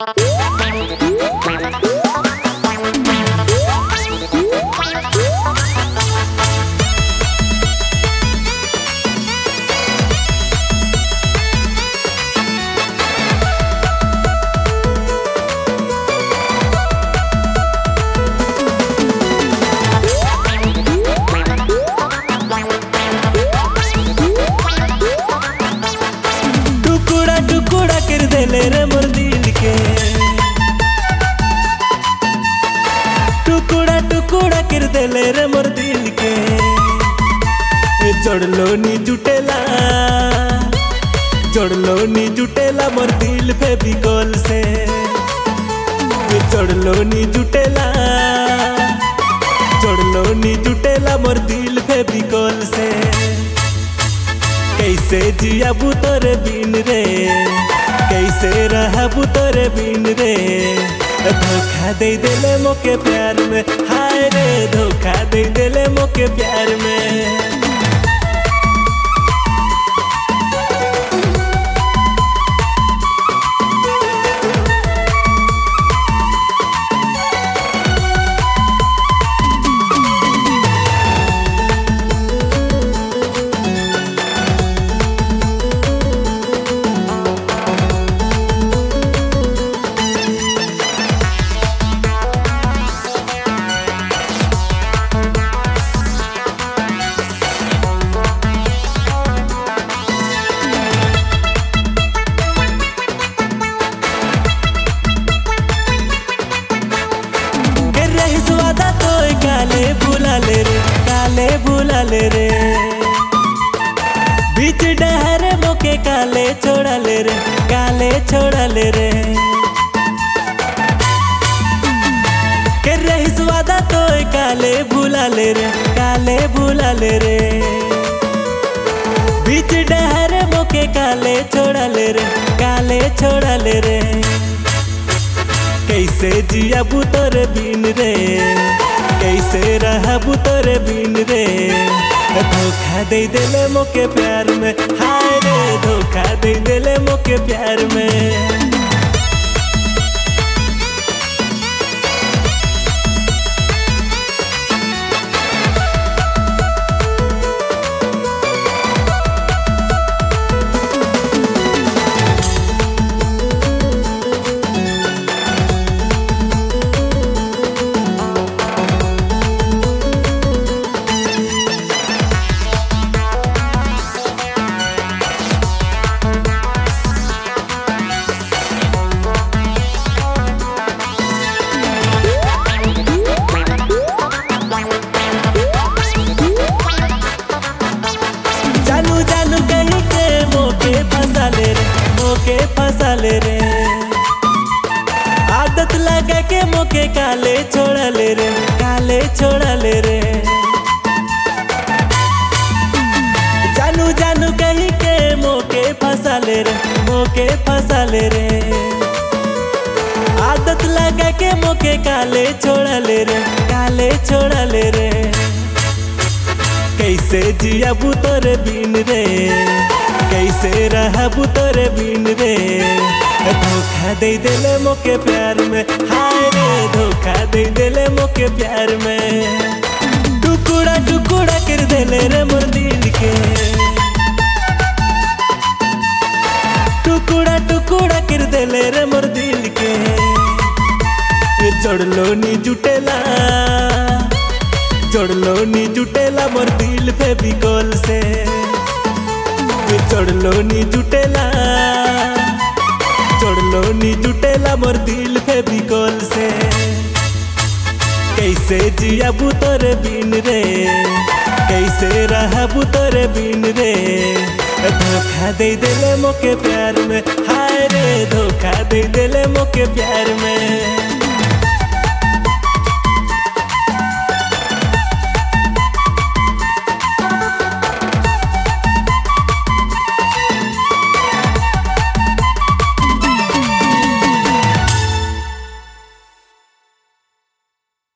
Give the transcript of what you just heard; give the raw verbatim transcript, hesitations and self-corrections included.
देले रे मोर दिल के टुकड़ा टुकड़ा कर देले रे मोर दिल के जोड़लो नी जुटेला जोड़लो नी जुटेला मोर दिल फेविकोल से जोड़लो नी जुटेला जोड़लो नी जुटेला मोर दिल फेविकोल से कैसे जियाबू तोरे बिन रे कैसे रहबू तोरे बिन रे धोखा दे देले मोके प्यार में हाय रे धोखा दे देले मोके प्यार में। काले भूला ले रे काले भूला ले रे बीच डहरे मोके काले छोड़ा ले रे काले छोड़ा ले रे के रहीस वादा तो काले भूला ले रे काले भूला ले रे बीच डहरे मोके काले छोड़ा ले रे काले छोड़ा ले रे कैसे जियाबू तोरे बिन रे कैसे रहबू तोरे बिन रे धोखा दे देले मोके प्यार में हाय रे धोखा दे देले मोके प्यार में। मोके फंसा ले रे आदत लगा के मोके काले छोड़ा ले रे काले छोड़ा ले रे जानू जानू कहीं के मोके फंसा ले रे मोके फंसा ले रे आदत लगा के मोके काले छोड़ा ले रे काले छोड़ा ले रे कैसे जियाबू तोरे बिन रे कैसे रहबू तोरे बिन रे धोखा दे देले मोके प्यार में हाय रे धोखा दे देले मोके प्यार में टुकड़ा टुकड़ा कर देले रे मोर दिल के टुकड़ा टुकड़ा कर देले रे मोर दिल के जोड़लो नी जुटेला जोड़लो नी जुटेला मोर दिल फेविकोल से जोड़लो नी जुटेला जोड़लो नी जुटेला मोर दिल फेविकोल से कैसे जियाबू तोरे बिन रे कैसे रहबू तोरे बिन रे धोखा दे देले मोके प्यार में हाय रे धोखा दे देले मोके प्यार में।